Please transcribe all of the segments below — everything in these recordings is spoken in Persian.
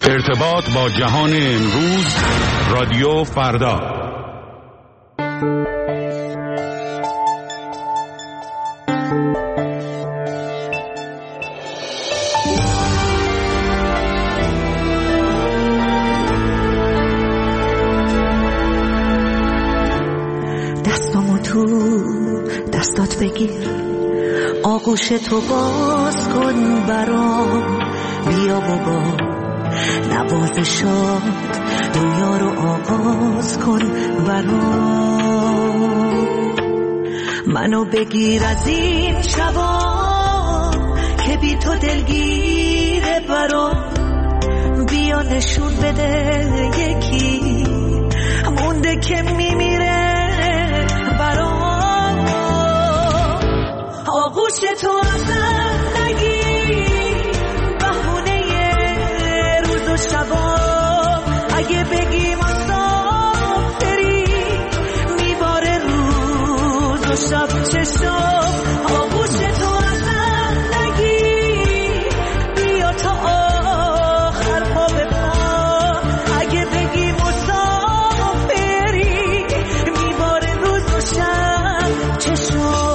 ارتباط با جهان امروز، رادیو فردا. دستامو تو دستات بگیر، آغوش تو باز کن برام، بیا بابا نوازشات دنیا رو آغاز کن برام. منو بگیر از این شبا که بی تو دلگیره برام، بیا نشون بده یکی مونده که میمیره برام. آغوش تو ازم نگیر، بهونه روز و شبام، اگه بگی مسافری میباره روز و شب چشم. آغوش تو ازم نگیر، بیا تا آخر پا به پا، اگه بگی مسافری میباره روز و شب چشم.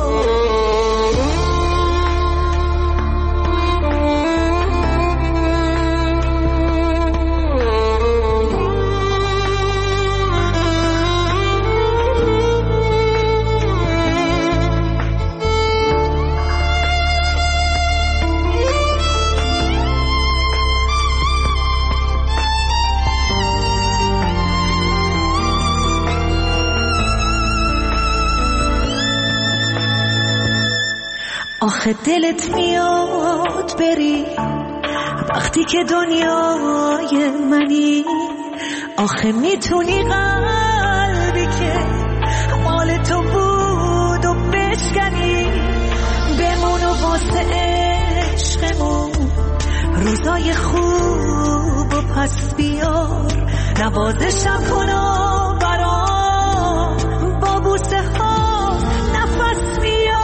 آخه دلت میاد بری وقتی که دنیای منی، آخه میتونی قلبی که مال تو بود و بشکنی، بمون و واسه عشقمون روزای خوب و پس بیار، نوازشم کن و برام با بوسه ها نفس بیار.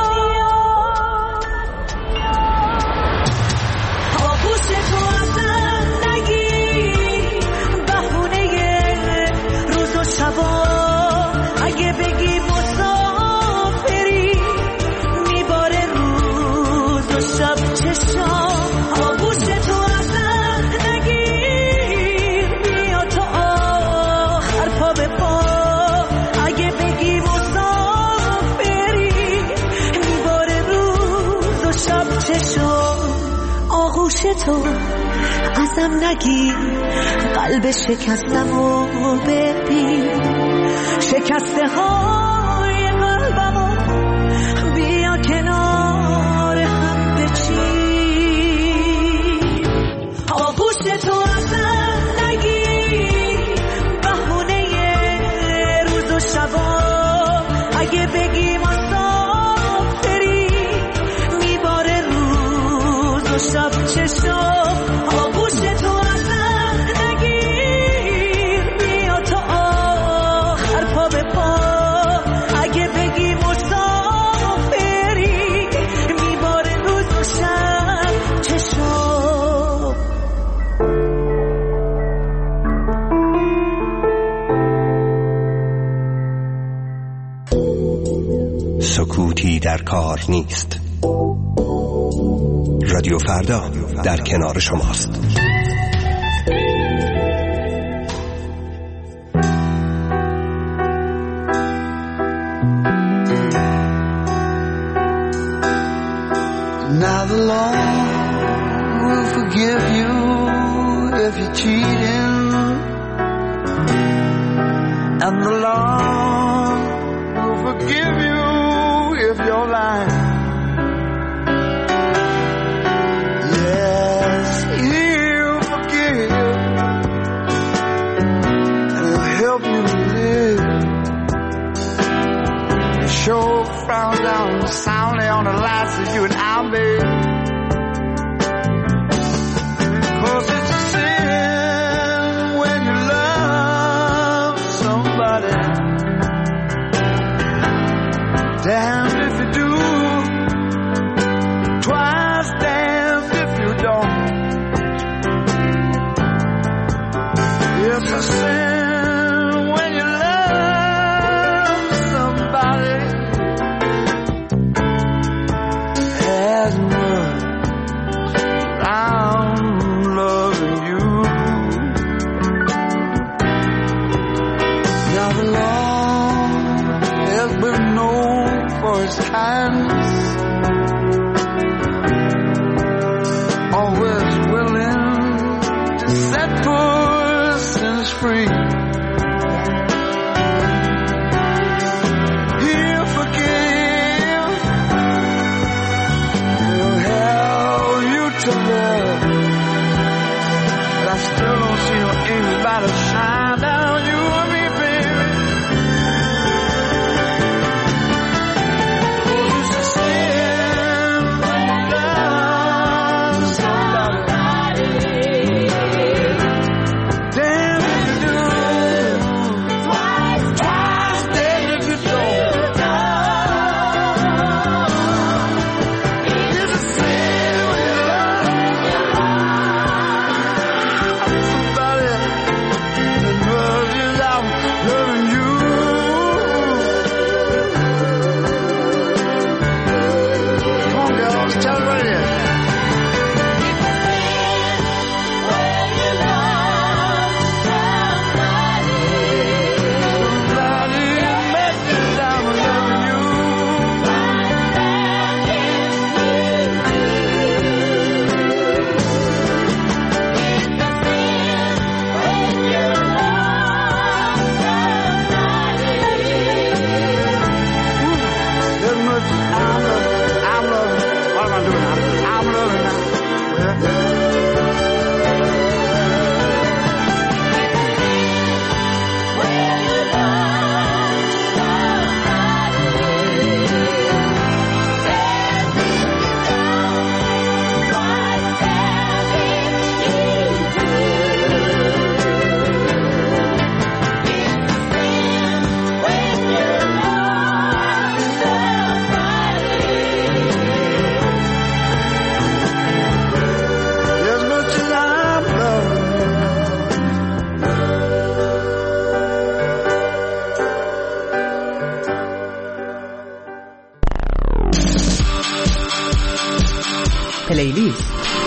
اگه بگی مسافری میباره روز و شب چشم. آغوش تو ازم نگیر، بیا تا آخر پا به پا، اگه بگی مسافری میباره روز و شب چشم. آغوش تو ازم نگیر، قلب شکستمو ببین، شکسته های قلبمو بیا کنار هم بچین. آغوش تو ازم نگیر، بهونه روز و شبام، اگه بگی مسافری میباره روز و شب چشم. آغوش تو ازم نگیر، بیا تا آخر پا به پا، اگه بگی مسافری میباره روز و شب چشم. سکوتی در کار نیست. رادیو فردا در کنار شماست. Now the law will forgive you if you're cheating, and the law will forgive you if you're lying. Yes, he'll forgive, and he'll help you live. The show frown down soundly on the lights that you and I made. 'Cause it's a sin when you love somebody it's a sin when you love somebody as much as I'm loving you. Now the Lord has been known for his kindness, always willing to set persons free. He'll forgive, he'll help you to love, but I still don't see no anybody shine down you and me, baby. Oh, it's a sin when you love somebody. Damn if you do, twice damn if you don't. It's a sin when you love somebody that loves you. I'm loving you. Come on, girls, tell it right here. Somebody met me, I'm loving you. As much as I'm loving. What am I doing now? I'm loving now. As much as I'm loving. پلیلیست.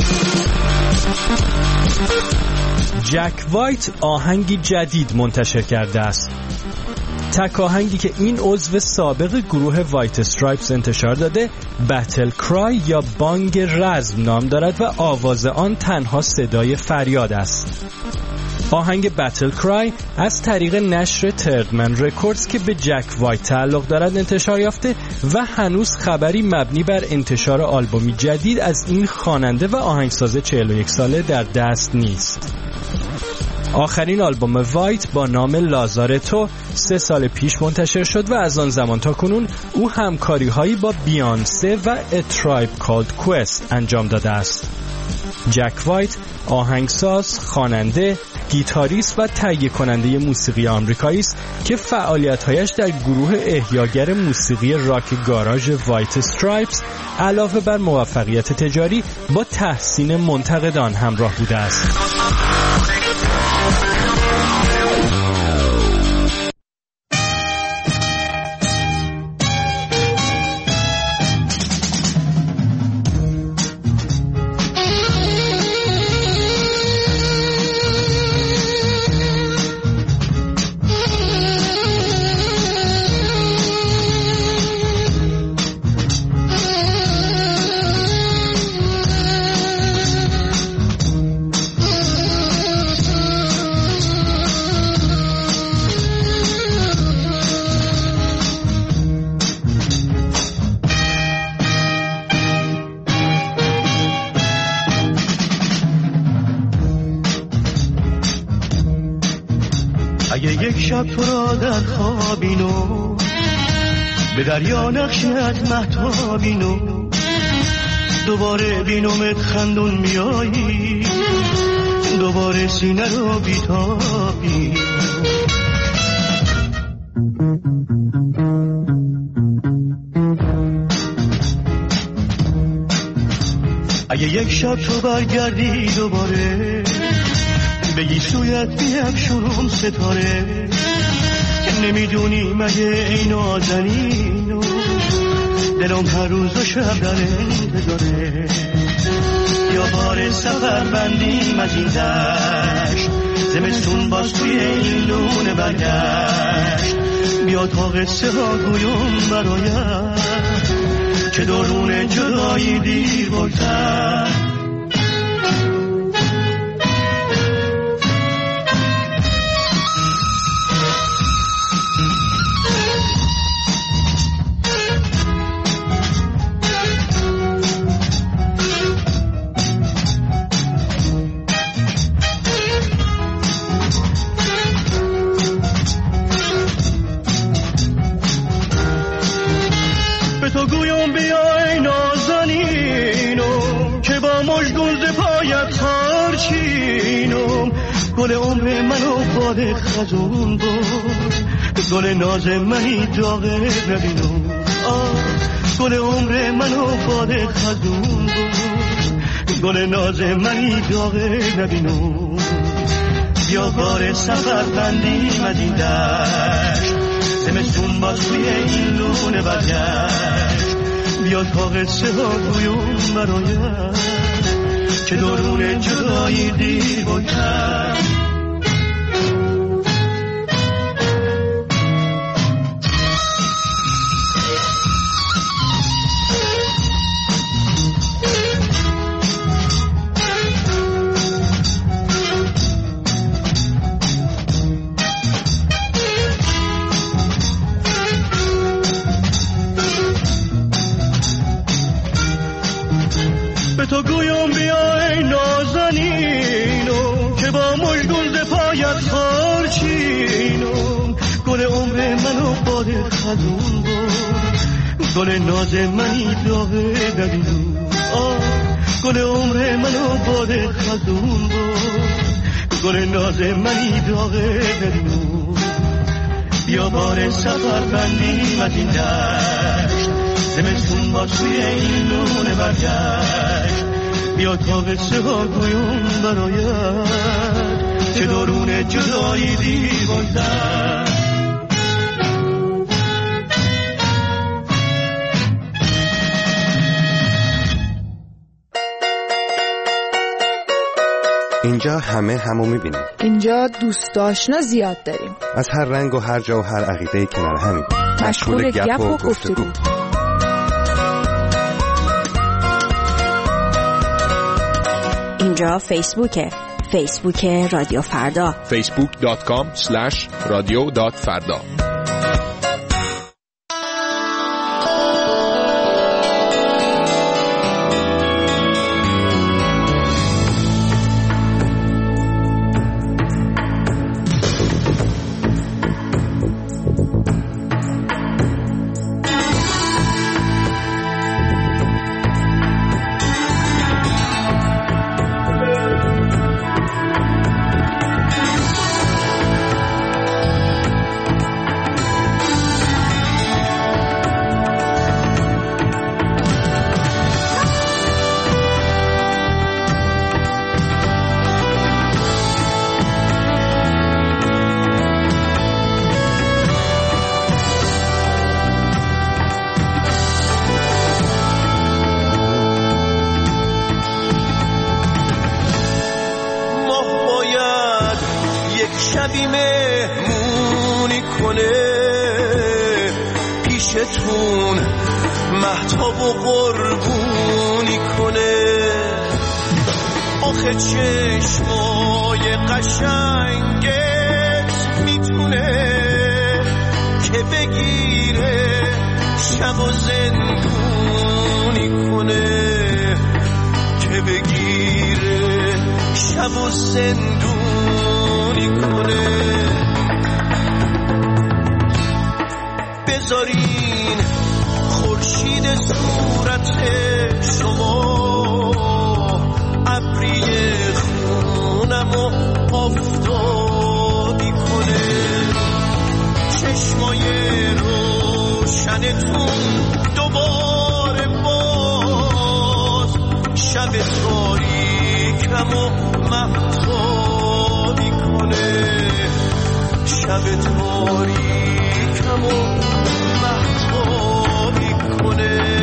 جک وایت آهنگی جدید منتشر کرده است. تک آهنگی که این عضو سابق گروه وایت استرایپس انتشار داده بتل کرای یا بانگ رزم نام دارد و آواز آن تنها صدای فریاد است. آهنگ بتل کرای از طریق نشر تردمن رکوردز که به جک وایت تعلق دارد انتشار یافته و هنوز خبری مبنی بر انتشار آلبومی جدید از این خواننده و آهنگساز 41 ساله در دست نیست. آخرین آلبوم وایت با نام لازارتو 3 سال پیش منتشر شد و از آن زمان تا کنون او همکاری‌هایی با بیانسه و A Tribe Called Quest انجام داده است. جک وایت آهنگساز، خواننده، گیتاریست و تهیه کننده موسیقی آمریکایی است که فعالیت‌هایش در گروه احیاگر موسیقی راک گاراژ وایت استرایپس علاوه بر موفقیت تجاری با تحسین منتقدان همراه بوده است. اگه یک شب تو را در خوابینو به دریا نقشت مهتابینو دوباره بینومت خندون میایی دوباره سینه رو بیتابی اگه یک شب تو برگردی دوباره بگی سویت بیفشونم ستاره، نمیدونی مگه ای نازنینو دلم هر روز و شب در انتظاره. یا بار سفر بندیم از این دشت، زمستون باز توی این لونه برگشت. بیا تا قصه ها گویم برایت که درون جدایی دیر بگذر. گل عمر منو باد خزون بود، گل ناز منی داغه نبینم. گل عمر منو باد خزون بود، گل ناز منی داغه نبینم. بیا بار سفر بندیم از این دشت، زمستون باز توی این لونه برگشت. بیا تا قصه ها گویم برایت که درون جدایی دیر بگذر. تو گویم بیا ای نازنینم که با مژگون ز پایت خارچینم. گل عمر منو باد خزون بود، گل ناز منی داغه نبینم. گل عمر منو باد خزون بود، گل ناز منی داغه نبینم. بیا بار سفر بندیم از این دشت، زمستون با توی این لونه برگشت. بیا تا قصه ها گویم برایت که درون جدایی دیر بگذر. اینجا همه همو میبینیم. اینجا دوست آشنا زیاد داریم، از هر رنگ و هر جا و هر عقیده کنار همیم. مشغول گپ و گفتگو. اینجا فیسبوک رادیو فردا، facebook.com/radio.farda. شبی مهمونی کنه پیشتون، مهتاب و قربونی کنه. آخه چشمای قشنگت میتونه که بگیره شب و زندونی کنه، که بگیره شب و زندونی کنه. بذارین خورشید صورت شما ابری خونمو آفتابی کنه، چشمای روشنتون دوباره باز شب تاریکمو مهتابی شب تاریکم و مهتابی کنه.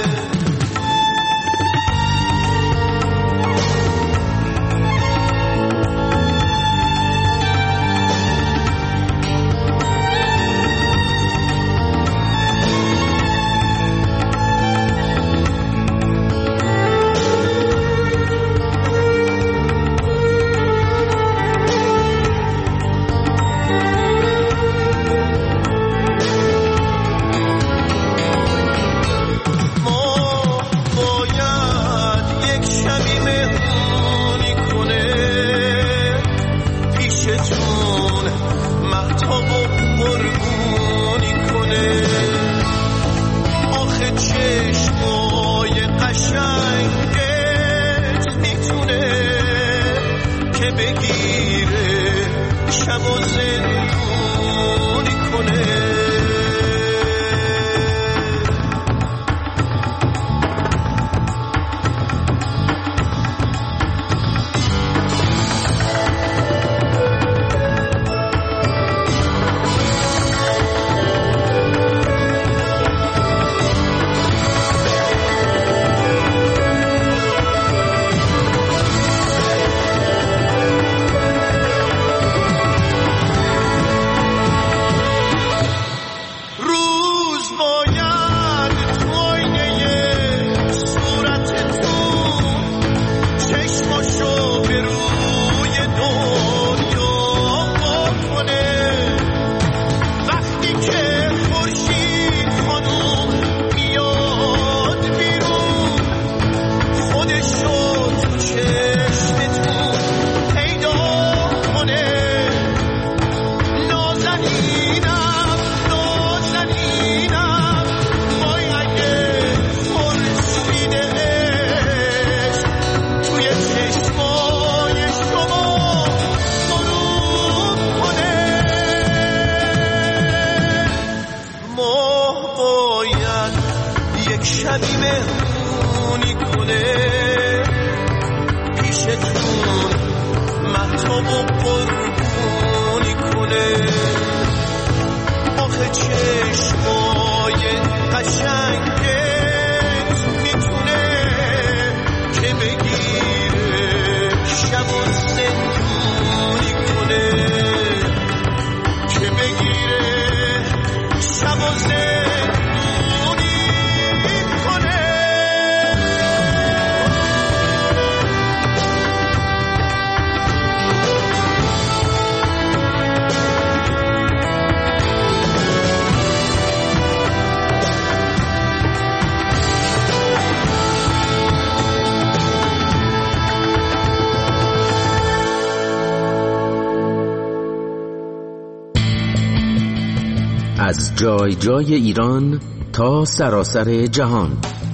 از جای جای ایران تا سراسر جهان،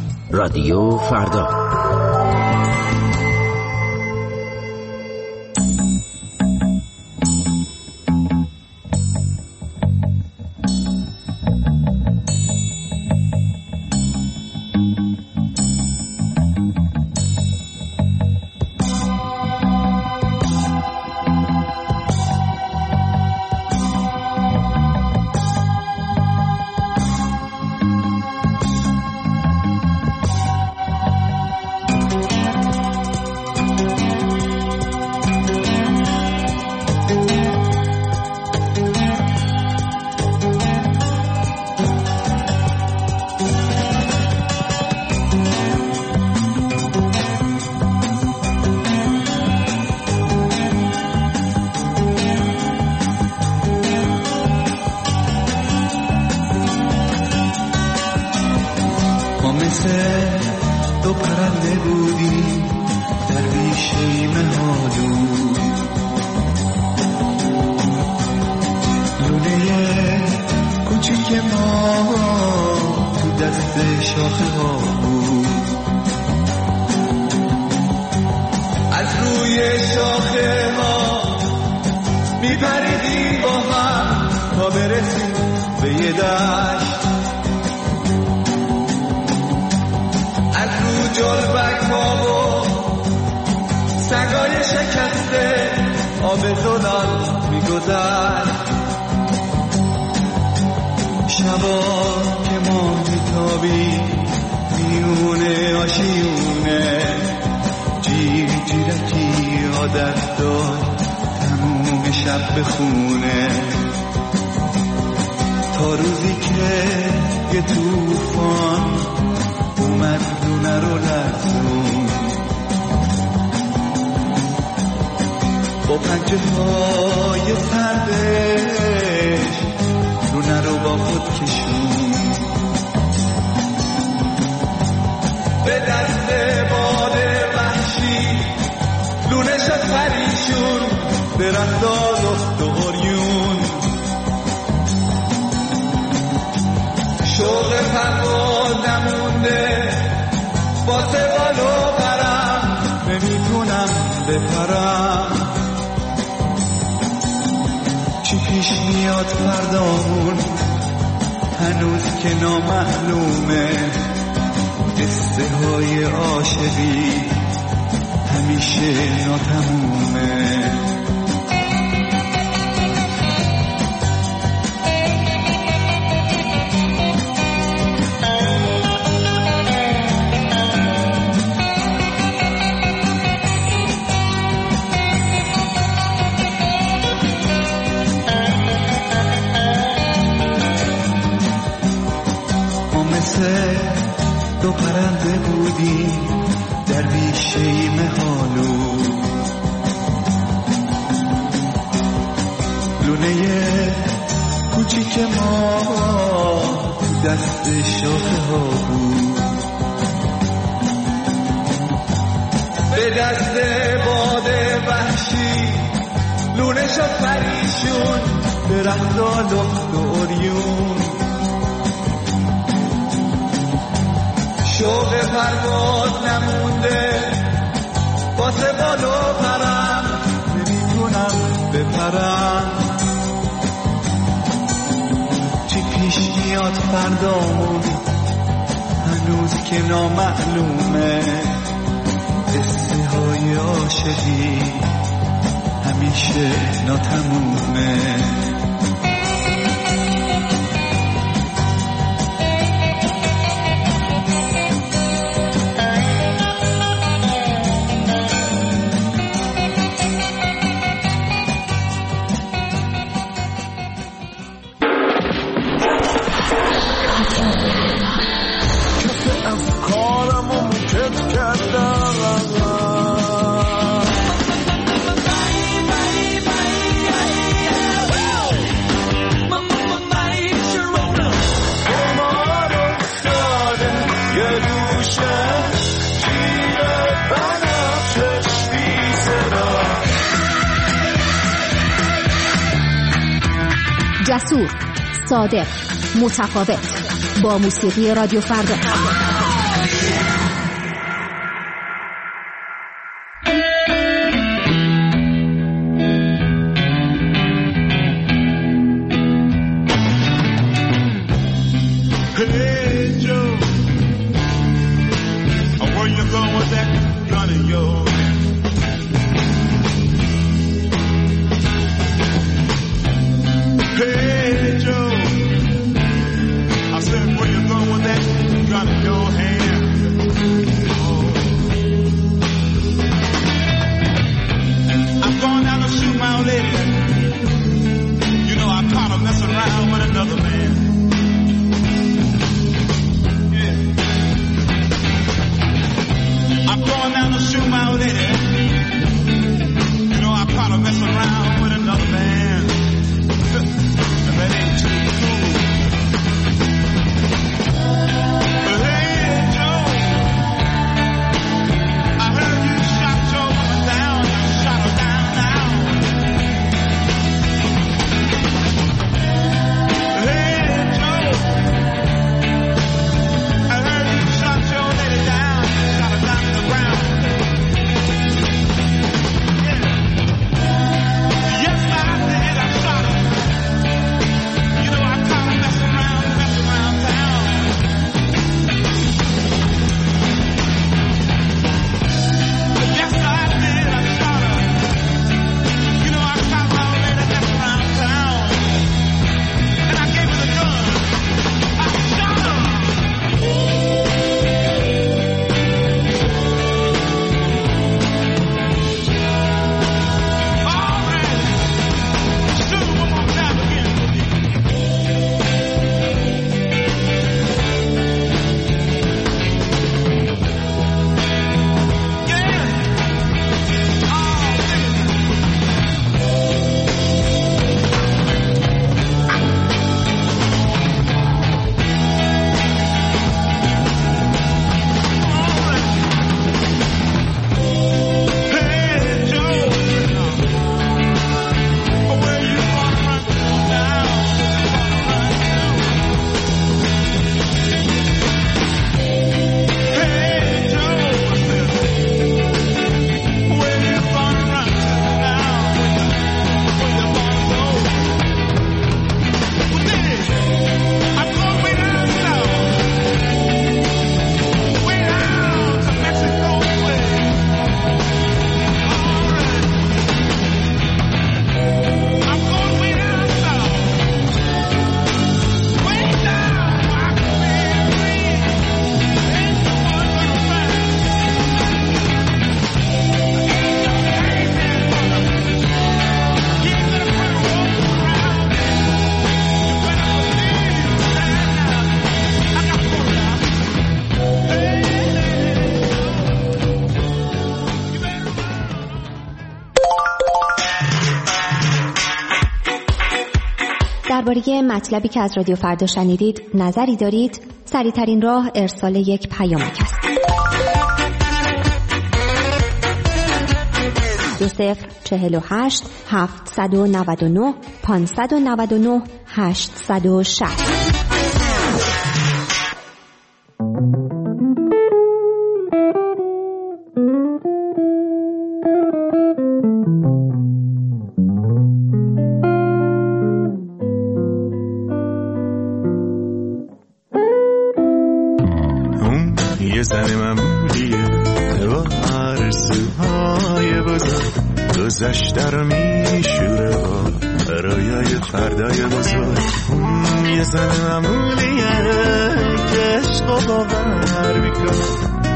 رادیو فردا. تو پرنده بودی در بیشه مهالو، لوله کوچیک ما تو دست شاخه ها بود، از روی شاخه ها میپریدیم با هم تا برسیم به یه دشت، از رو جلبک ها و سگای شکسته آب زلال میگذشت، شبا که ما میتابی میونه آشیونه جیر جیرکی عادت داد تموم شب بخونه تا روزی که یه توفان اومد لونه رو لرزون با پنجه های سردش لونه رو با خود کشون به دست باد وحشی لونه شد پریشون به رفتار و دوریون شوق پرواز نمونده واسه بالو برم نمیتونم بپرم چی پیش میاد فردامون هنوز که نامعلومه قصه های عاشقی همیشه ناتمومه دو پرنده بودیم در بیشه مهالو لونه کوچیک ما دست شاخه ها بود به دست باد وحشی لونه شد پریشون درختا لخت و اوریون شوق پرواز نمونده واسه بالو پرم نمیتونم بپرم چی پیش میاد فردامون هنوز که نامعلومه قصه های عاشقی همیشه ناتمومه جسور، صادق، متفاوت با موسیقی رادیو فردا. Hey Joe, I said where you going with that gun in your hand? درباره مطلبی که از رادیو فردا شنیدید نظری دارید؟ سریع‌ترین راه ارسال یک پیامک است. 2048 799 599 860. یه زن معمولیه با آرزوهای بزرگ، گذشته رو میشوره با رویای فردای بزرگ. یه زن معمولیه که عشق و باور میکنه،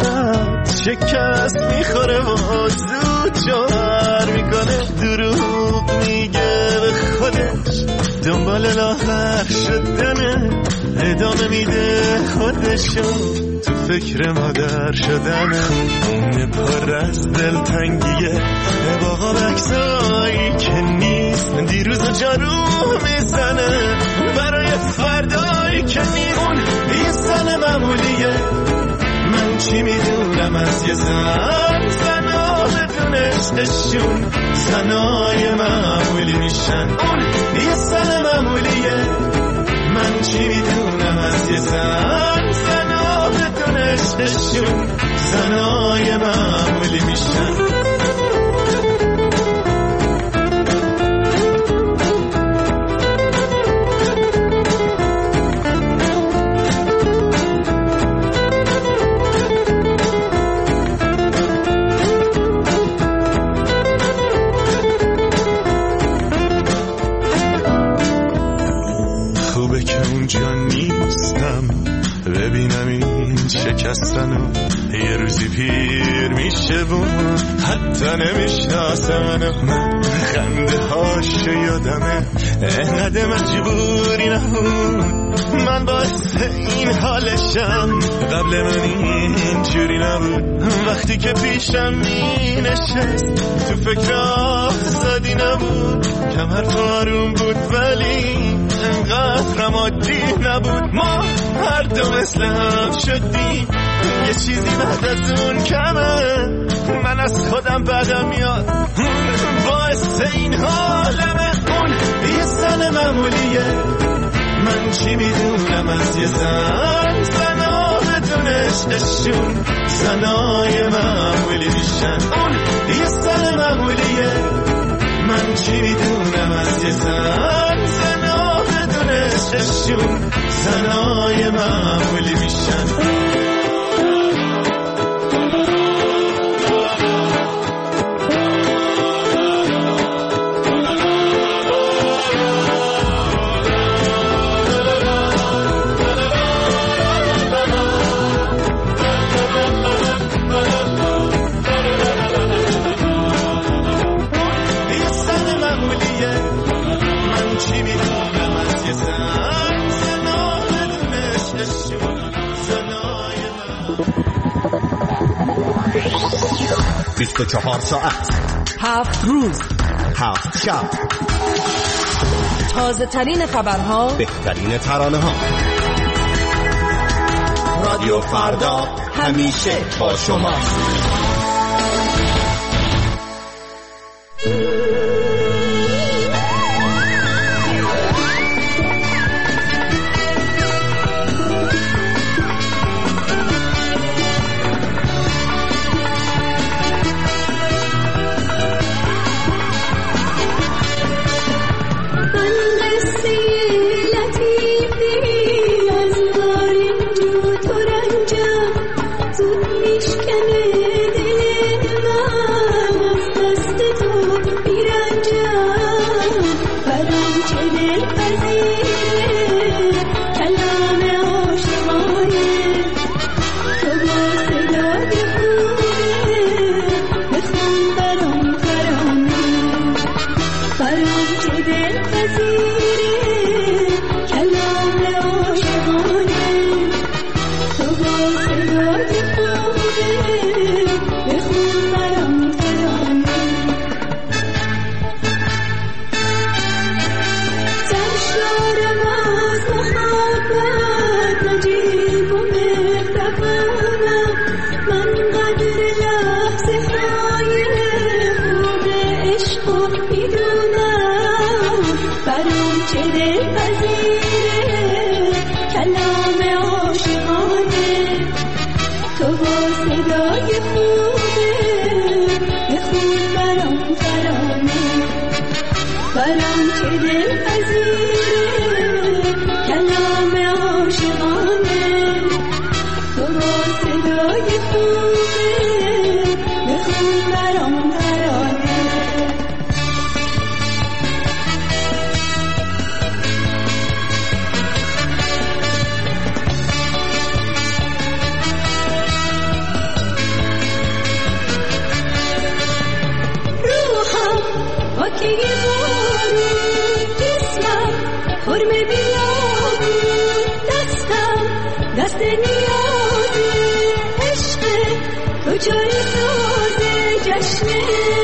شکست میخوره و زود جوهر میکنه. دروغ میگه به خودش، دنبال لاغر شدنه، ادامه میده خودشو تو فکر مادر شدنه. اون پر از دلتنگیه باقا بکسایی که نیست، دیروز و جارو میزنه برای فردایی که نیست. اون یه زن معمولیه، من چی میدونم از یه زن، زنا بدون عشقشون زنای معمولی میشن. اون یه زن معمولیه، من چی میدونم از یه زن، زنا بدون عشقشون زنای معمولی میشن. ببینم این شکستنو یه روزی پیر میشه و حتی نمیشناسم. من خنده هاشو یادمه، انقدر مجبوری نبود، من باعث این حالشم. قبل من اینجوری نبود، وقتی که پیشم می نشست تو فکر آزادی نبود. کمر تو آروم بود ولی انقدر عادی نبود. ما هر دو مثل هم شدیم، یه چیزی بعد از اون کمه. من از خودم بدم میاد، باعث این حالمه. اون یه زن معمولیه، من چی میدونم از یه زن، زنا بدون عشقشون زنای معمولی میشن. اون یه زن معمولیه، من چی میدونم از یه زن، زنا بدون عشقشون زنای معمولی میشن. بیست و 24 ساعت، 7 روز، 7 شب، تازه ترین خبرها، بهترین ترانه ها. رادیو فردا همیشه با شما. زود میشکنه برام که دل پذیره کلام عاشقانه تو با صدای خوبه بخون برام ترانه که بارون جسمم حرم بیابون دستم دست نیازه عشق تو چاره سازه جشنه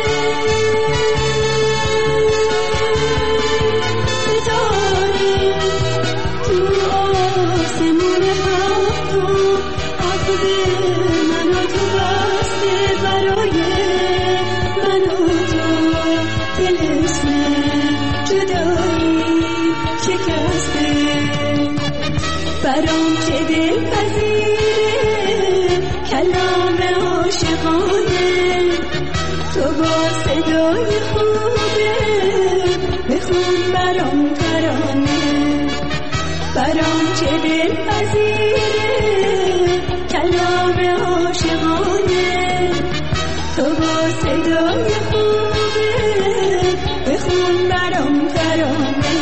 ستاره تو آسمون هفتم عقد من و تو بسته برای من و تو دلسم جدایی شکسته برام که دل پذیره کلام عاشقانه تو با صدای خوبه بخون برام ترانه برام که دل پذیره کلام عاشقانه تو با صدای خوبه بخون برام ترانه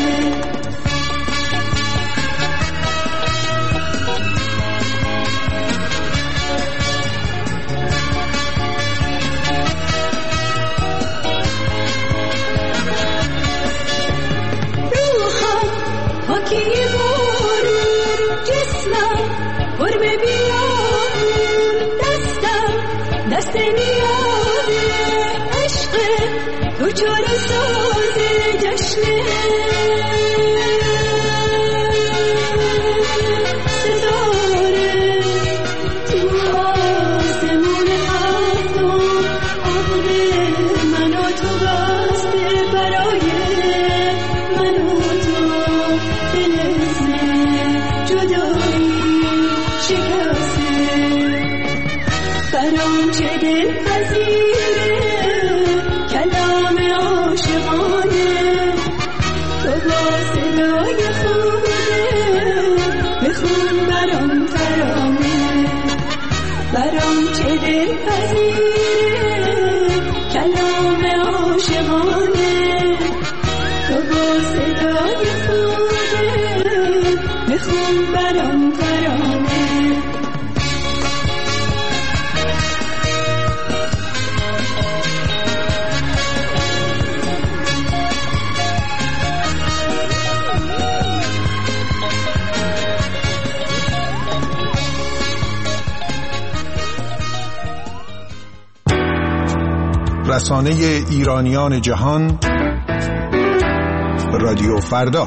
روحم پاکی بارون جسمم قرب بیابون دستم دست نیازه عشق تو چاره سازه جشنه ستاره تو آسمون هفتم عقد من و تو بسته برای من و تو دلسم جدایی شکسته برام چه دل پذیره کلام عاشقانه تو با صدای خوبه بخون برام ترانه برام چه دل پذیره کلام عاشقانه تو با صدای خوبه بخون برام ترانه رسانه ایرانیان جهان رادیو فردا.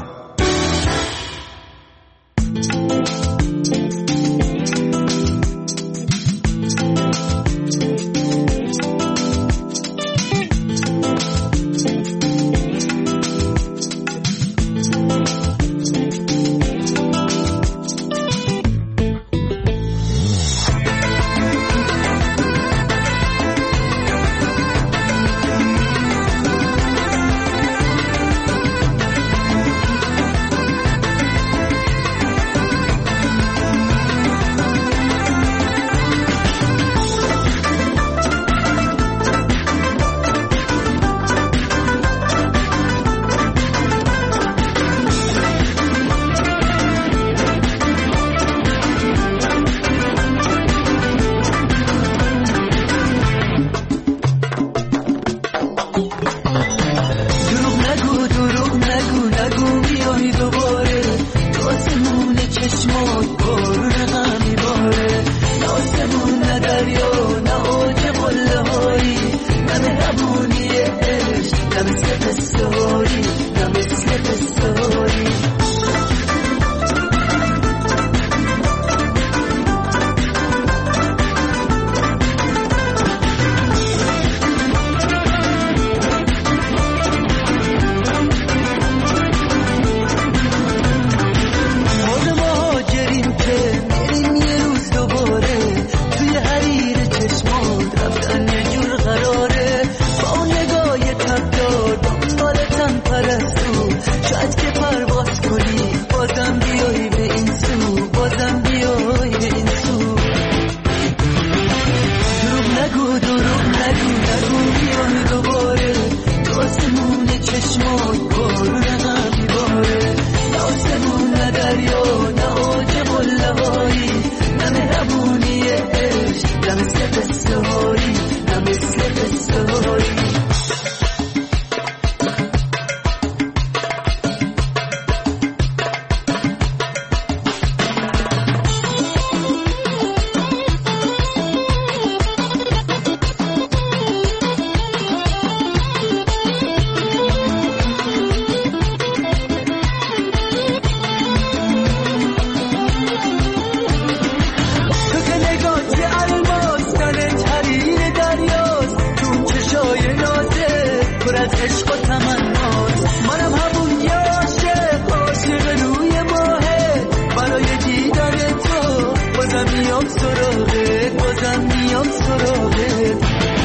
از عشق و تمنات. منم همون یه عاشق روی ماهه، برای دیدن تو بازم میام سراغت، بازم میام سراغت.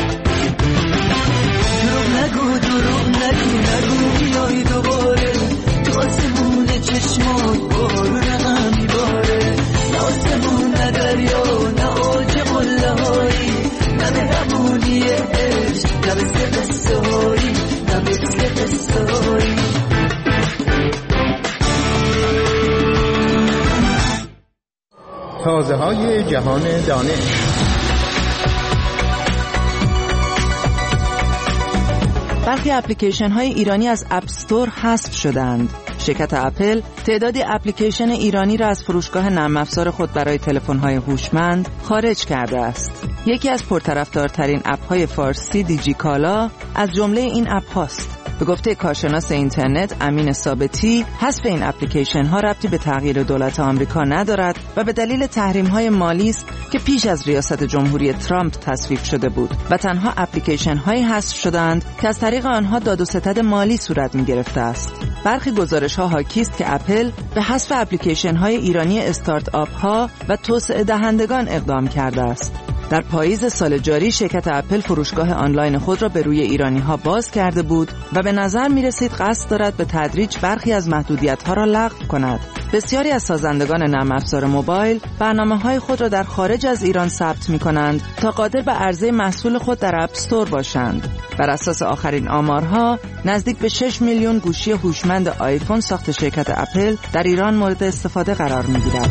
دروغ نگو بیای دوباره، تو آسمون چشمات بارون هم میباره. نه آسمون نه دریا نه آج قله هایی، نه مهربونی عشق، نه مثل قصه هایی، نه مثل قصه هایی. تازه های جهان دانش. برخی اپلیکیشن های ایرانی از اپ استور حذف شدند. شرکت اپل تعدادی اپلیکیشن ایرانی را از فروشگاه نرم افزار خود برای تلفن‌های هوشمند خارج کرده است. یکی از پرطرفدارترین اپ‌های فارسی دیجیکالا از جمله این اپ هاست. به گفته کارشناس اینترنت امین ثابتی، حذف این اپلیکیشن ها ربطی به تغییر دولت آمریکا ندارد و به دلیل تحریم های مالی است که پیش از ریاست جمهوری ترامپ تصویب شده بود و تنها اپلیکیشن هایی حذف شدند که از طریق آنها داد و ستد مالی صورت می گرفته است. برخی گزارش ها حاکی است که اپل به حذف اپلیکیشن های ایرانی استارت آپ ها و توسعه دهندگان اقدام کرده است. در پاییز سال جاری شرکت اپل فروشگاه آنلاین خود را به روی ایرانی‌ها باز کرده بود و به نظر می‌رسید قصد دارد به تدریج برخی از محدودیت‌ها را لغو کند. بسیاری از سازندگان نرم افزار موبایل برنامه‌های خود را در خارج از ایران ثبت می‌کنند تا قادر به عرضه محصول خود در اپ استور باشند. بر اساس آخرین آمارها نزدیک به 6 میلیون گوشی هوشمند آیفون ساخت شرکت اپل در ایران مورد استفاده قرار می‌گیرد.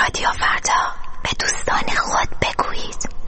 رادیو فردا، به دوستان خود بگویید.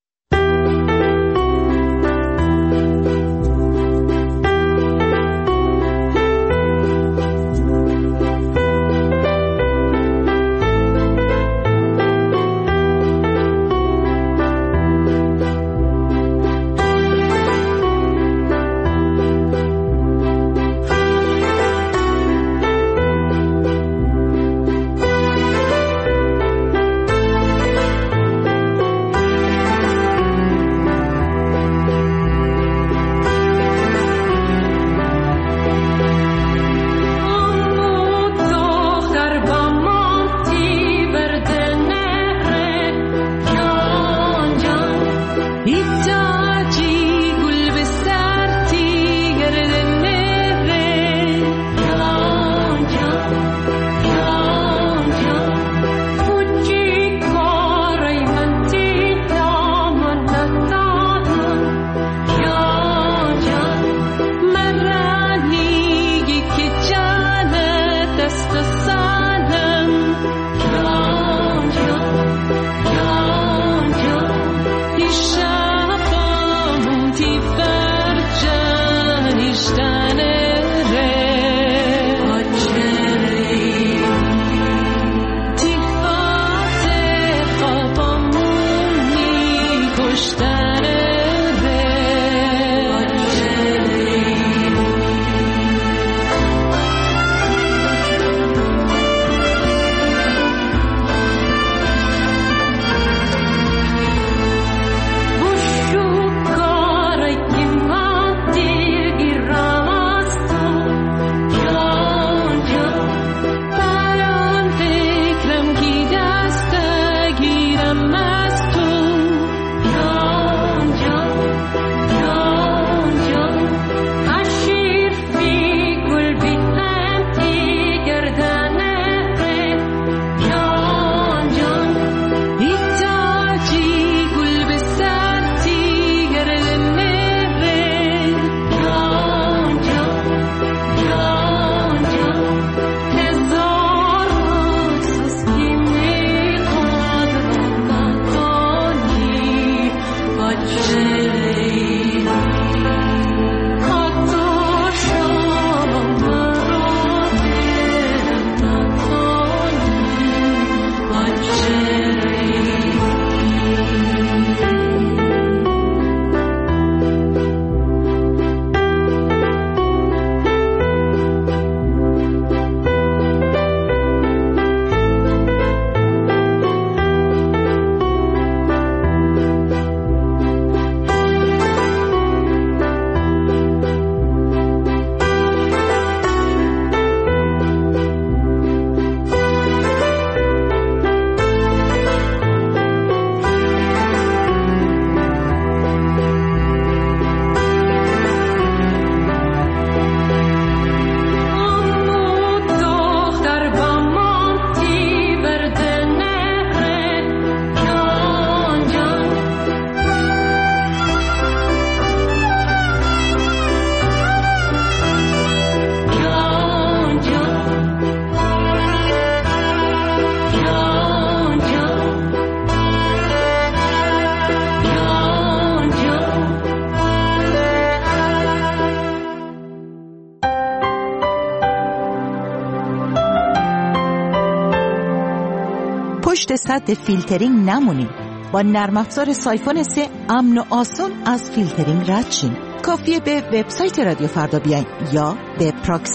پشت سد فیلترینگ نمونید. با نرم افزار سایفون 3 امن و آسان از فیلترینگ رد شین. کافیه به وبسایت رادیو فردا بیاین یا به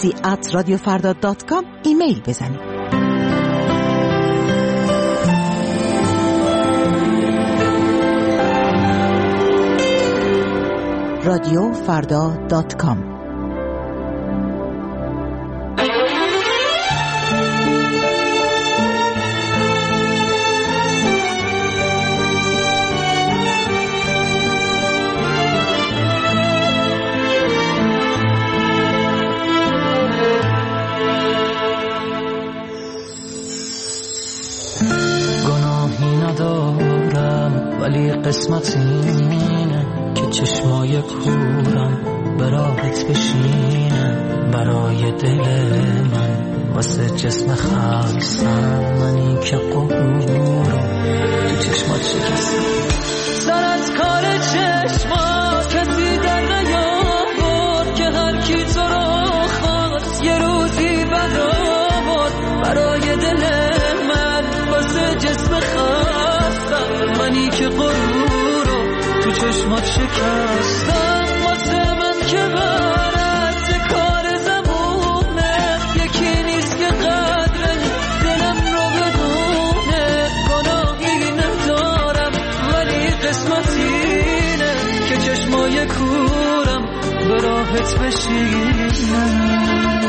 proxy@radiofarda.com ایمیل بزنید. radiofarda.com ولی قسمت اینه که چشمای کورم به راحت بشینم برای دل من، واسه جسم خلصم منی که قبور تو چشمات شکستم. سر از کار چشمات کسی در نیاورد که هر کی تو رو خواست یه روزی بد آورد. برای دل من واسه جسم خستم منی که غرور رو تو چشمات شکستم. واسه من که برد کار زمونه یکی نیست که قدر دلم رو بدونه. گناهی ندارم ولی قسمت اینه که چشمای کورم به راحت بشینم.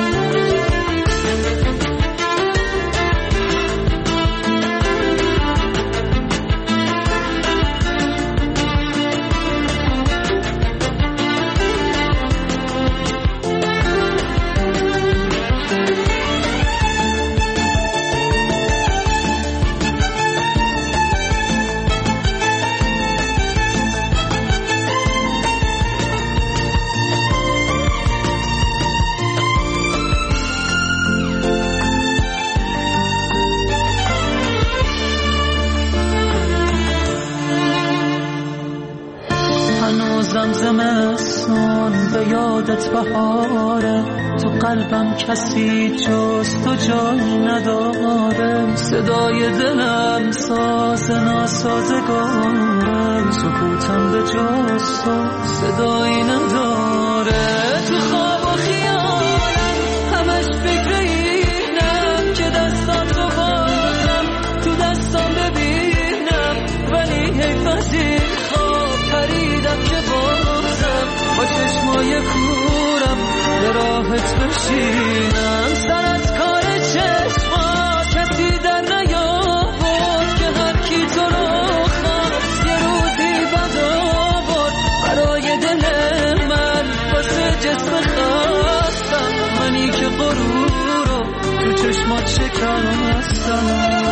زمستون به یادت بهاره، تو قلبم کسی جز تو جای نداره. صدای دلم ساز ناسازگاره، سکوتم به جز تو صدایی نداره. تو خواب و خیالم همش فکر اینم که دستاتو بازم تو دستام ببینم، ولی حیف از این خواب پریدم که با چشمای کورم به راحت بشینم. سر از کار چشما کسی در نیاورد که هر کی تو رو خواست یه روزی بد آورد. برای دل من واسه جسم خستم منی که غرور رو تو چشمات شکستم.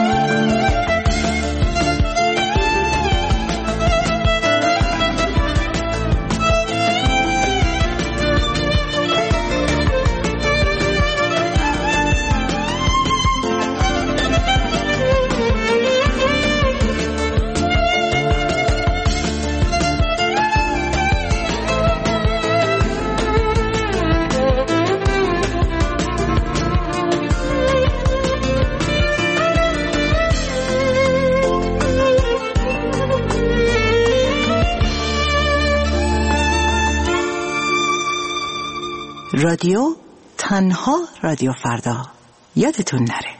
رادیو تنها رادیو فردا، یادتون نره.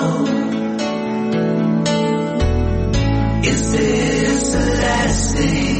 Is this the last thing